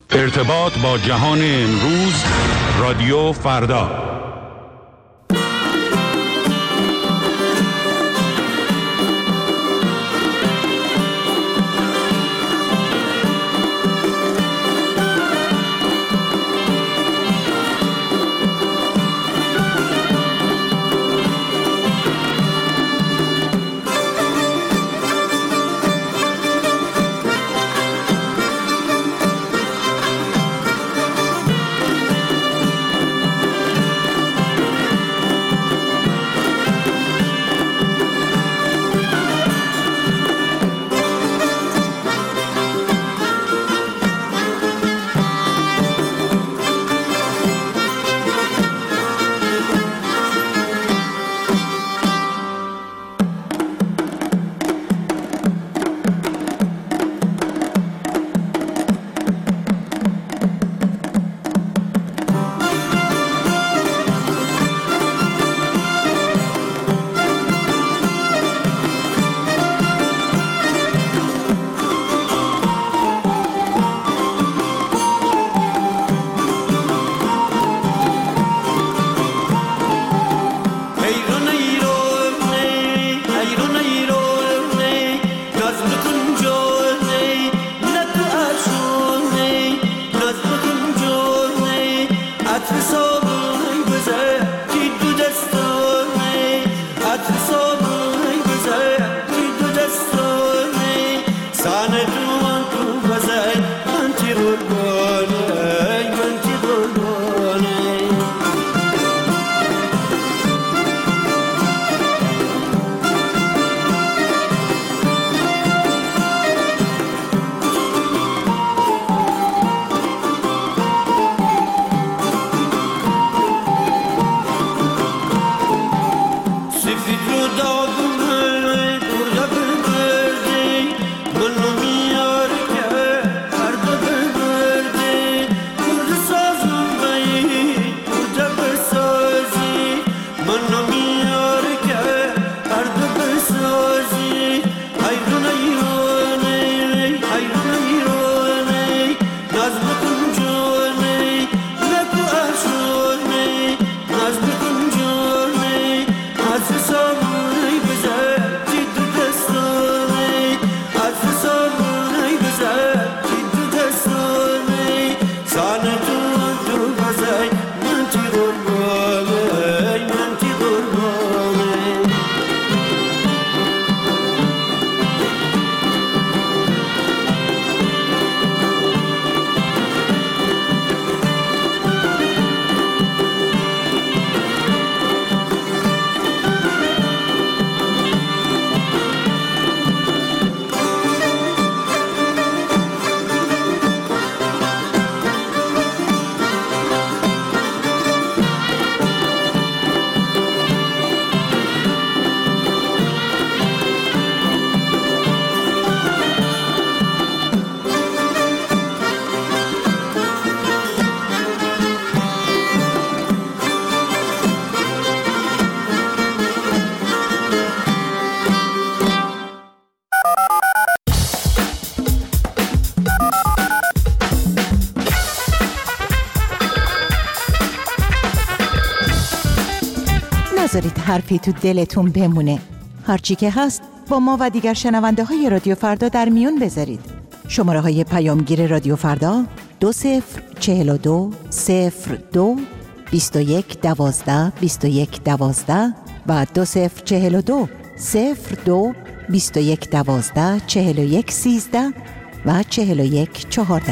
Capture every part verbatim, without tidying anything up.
ارتباط با جهان امروز، رادیو فردا. نذارید حرفی تو دلتون بمونه. هرچی که هست با ما و دیگر شنونده های رادیو فردا در میون بذارید. شماره های پیامگیر رادیو فردا دو صفر چهل و دو صفر دو بیست و یک دوازده بیست و یک دوازده و دو صفر چهل و دو صفر دو بیست و یک دوازده چهل و یک سیزده و چهل و یک چهارده.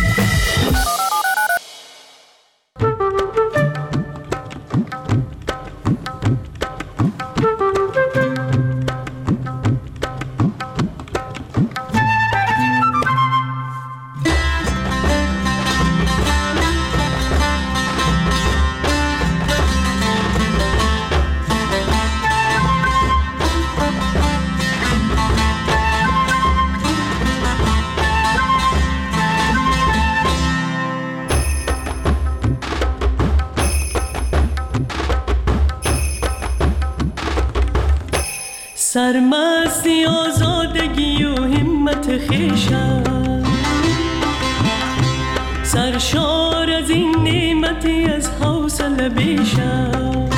سرمستی آزادگی و همت خویشم، سرشار از این نعمتی از حوصله بیشم.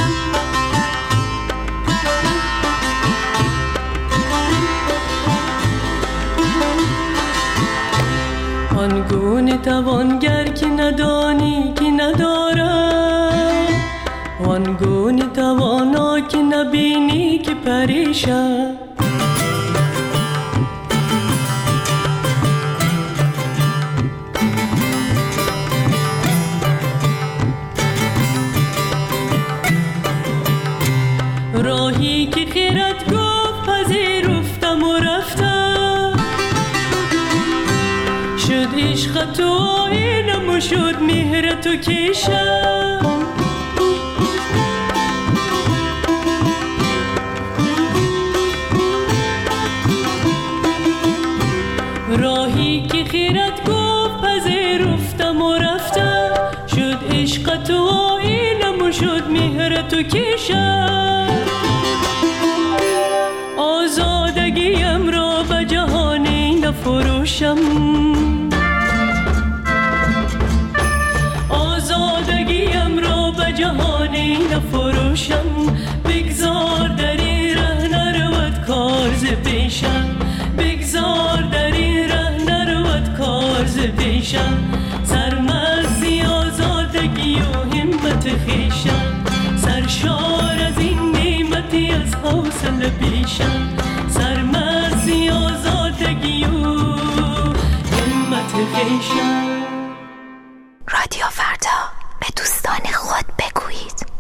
آنگونه توانگر که ندانی که ندارد، آنگونه توانا که نبینی که پریشد. راهی که خیرت گفت پذیرفتم و رفتم، شد عشق تو آینم و شد مهر تو کشم. راهی که خیرت گفت پذیرفتم و رفتم، شد عشق تو آینم و شد مهر تو کشم. آزادگیم را به جهانی نفروشم، آزادگیم را به جهانی نفروشم. بگذار در این ره نرود کار ز پیشم، بگذار در این ره نرود کار ز پیشم. سرمستی آزادگی و همت خویشم، سرشار از این نعمتی از حوصله بیشم. سرمستی آزادگی و همت خویشم. رادیو فردا، به دوستان خود بگویید.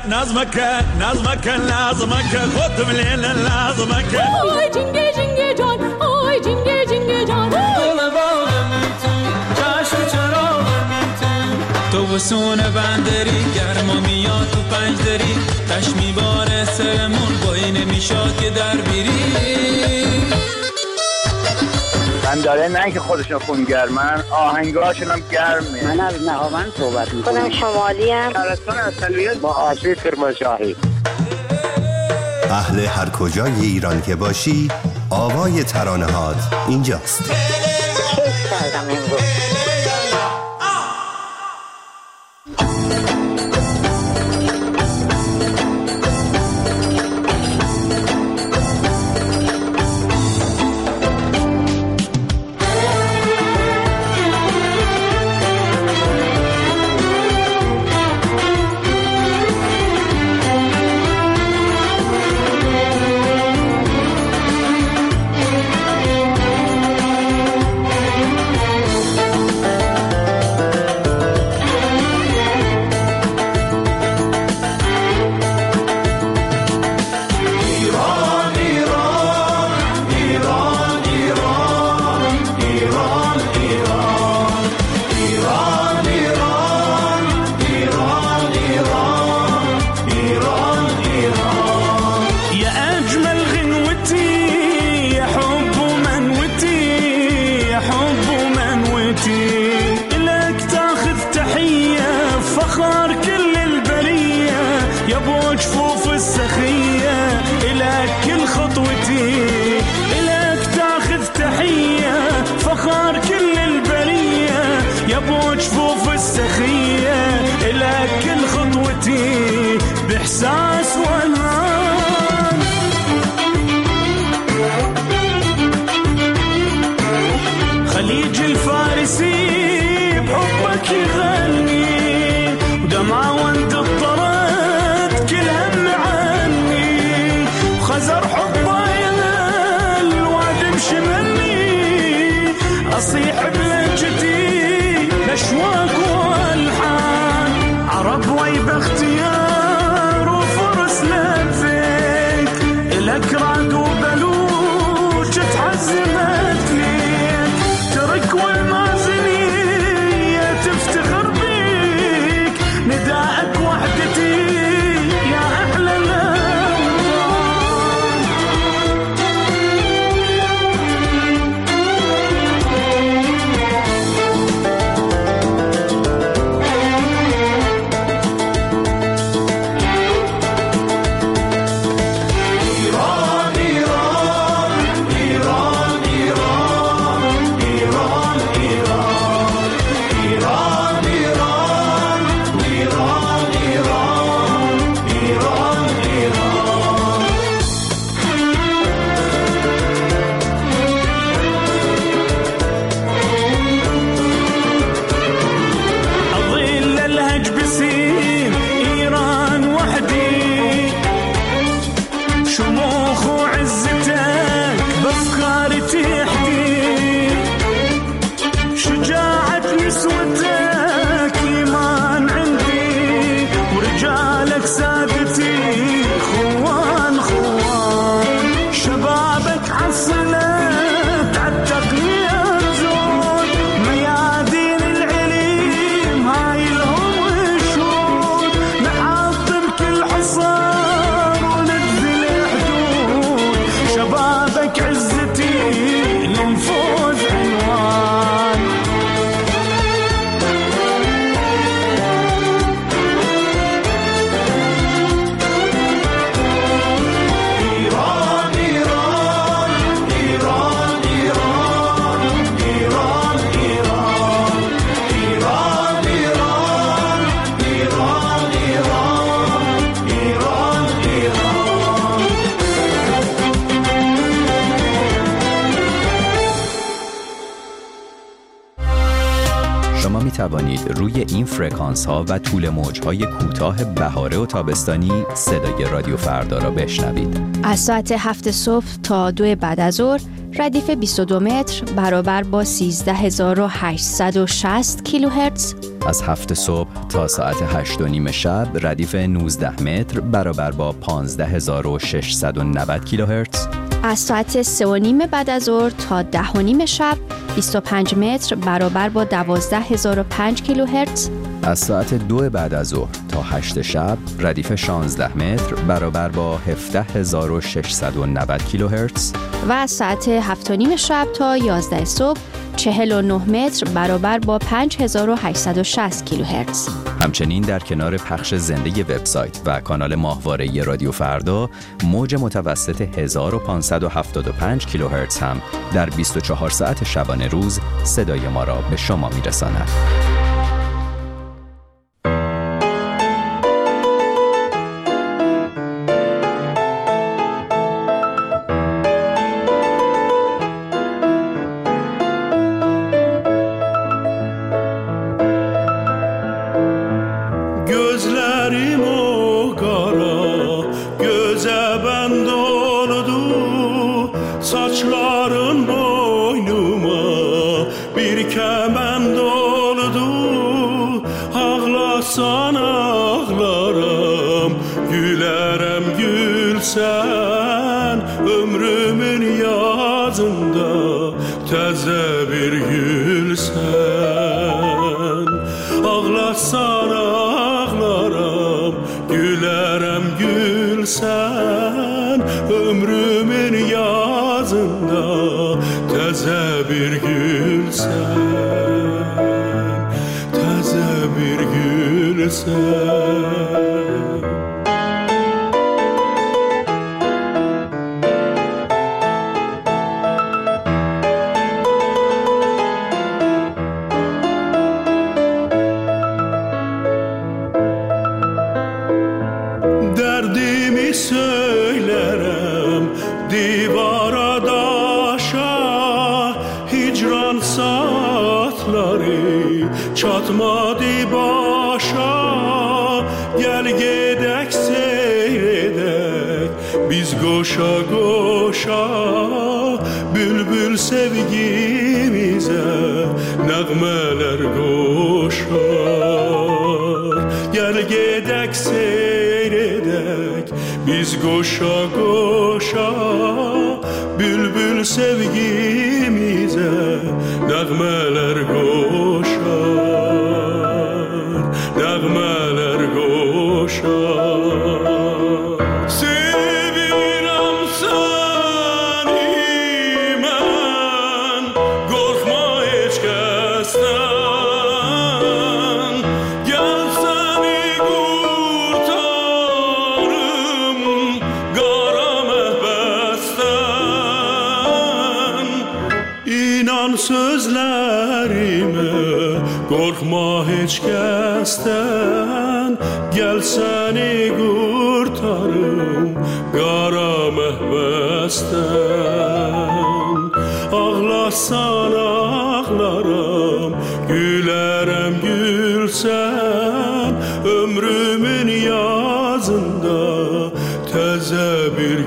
نظمك نظمك نظمك خود مليل نظمك آی جنگه جنگه جان آی جنگه جنگه جان گل باغم تو چشم چراغم تو تو وسون بندری گرما میاد تو پنج دری تش میباره سرمون بایی نمیشاد که در بیری من داره نه که خودشون خونگرمن آهنگاشون هم گرمه. من از نهاوند صحبت میکنم. خودم شمالی ام. شهرستان اصلیت با آشی کرمانشاهی. اهل هر کجای ایران که باشی آوای ترانه‌هات اینجاست. کیف کردم امروز. بإحساس وألهام خليج الفارسي بحبك يغني ودمعة وانت اضطرت كل هم عني وخزر حبه ينال الواد مشملني أصيح بلهجتي بأشواق والحان عرب ويب اختيار وفرس لفيك إلك رعد وبلوج تحزمت ليك ترك والمازنية تفتخر بيك نداءك وحدتي يا أحلى توانید روی این فرکانس ها و طول موج های کوتاه بهاره و تابستانی صدای رادیو فردا را بشنوید. از ساعت هفت صبح تا دو بعد از ظهر ردیف بیست و دو متر برابر با سیزده هزار و هشتصد و شصت کیلوهرتز. از هفت صبح تا ساعت هشت و نیم شب ردیف نوزده متر برابر با پانزده هزار و ششصد و نود کیلوهرتز. از ساعت سه و نیم بعد از ظهر تا ده و نیم شب بیست و پنج متر برابر با دوازده هزار و پنج کیلوهرتز. از ساعت دو بعد از ظهر تا هشت شب ردیف شانزده متر برابر با هفده هزار و ششصد و نود کیلوهرتز. و از ساعت هفت و نیم شب تا یازده صبح چهل و نه متر برابر با پنج هزار و هشتصد و شصت کیلوهرتز. همچنین در کنار پخش زنده وبسایت و کانال ماهواره رادیو فردا، موج متوسط هزار و پانصد و هفتاد و پنج کیلوهرتز هم در بیست و چهار ساعت شبانه روز صدای ما را به شما میرساند. Goşa goşa bülbül sevgimize nəğmələr qoşar. Gəl gedək seyr edək biz goşa goşa bülbül sevgimize nəğmələr qoşar. Nəğmələr qoşar. Qorxma heç kəsdən, gəl səni qurtarım qara məhbəsdən. Ağlasan ağlaram, gülərəm gülsən, ömrümün yazında təzə bir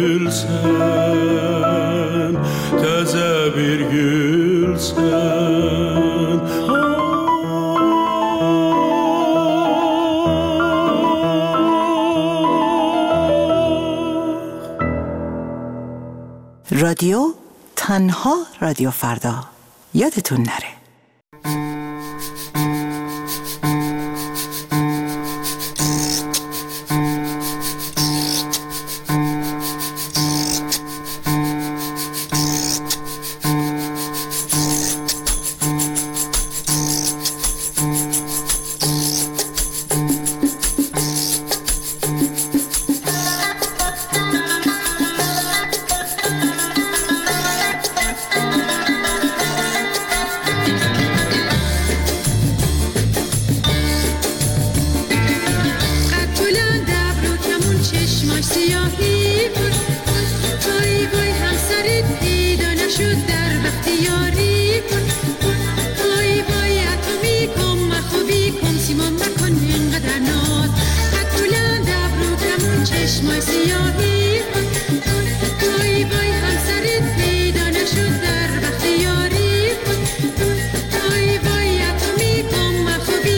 gülsən, təzə bir gülsən. رادیو تنها رادیو فردا، یادتون نره. Bye.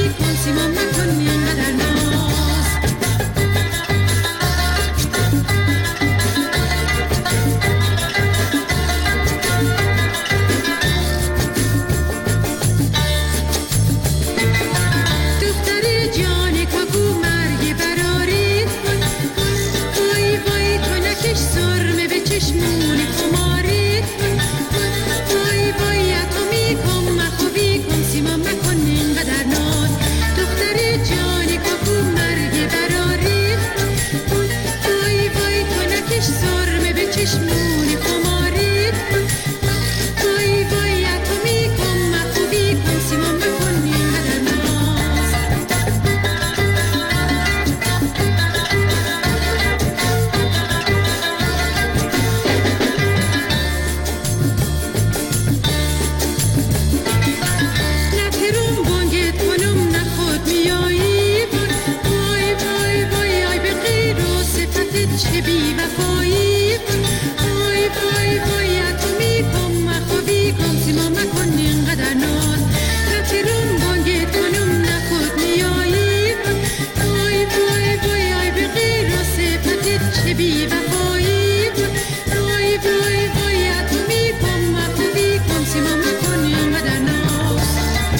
چه بی وفایی وای وای وای تو میکن مخوابی کن سیما مکن اینقدر ناز رفتی رون بانگه کنم نخود میایی وای وای وای آی به غیر و صفتت چه بی وفایی وای وای وای تو میکن مخوابی کن سیما مکن اینقدر ناز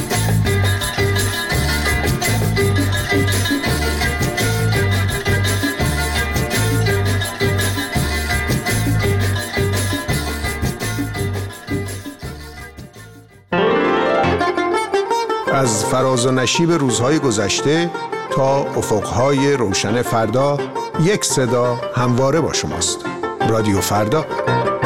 از فراز و نشیب روزهای گذشته تا افقهای روشن فردا یک صدا همواره با شماست. رادیو فردا.